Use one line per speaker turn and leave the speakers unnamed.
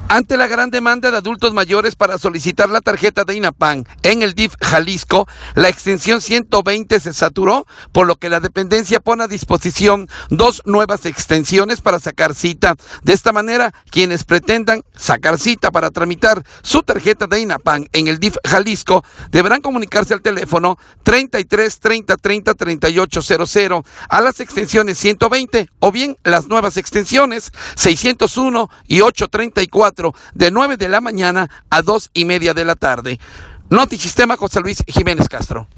Ante la gran demanda de adultos mayores para solicitar la tarjeta de INAPAM en el DIF Jalisco, la extensión 120 se saturó, por lo que la dependencia pone a disposición 2 nuevas extensiones para sacar cita. De esta manera, quienes pretendan sacar cita para tramitar su tarjeta de INAPAM en el DIF Jalisco deberán comunicarse al teléfono 33 30 30 3800 a las extensiones 120 o bien las nuevas extensiones 601 y 834 de 9 de la mañana a 2:30 de la tarde. Notisistema, José Luis Jiménez Castro.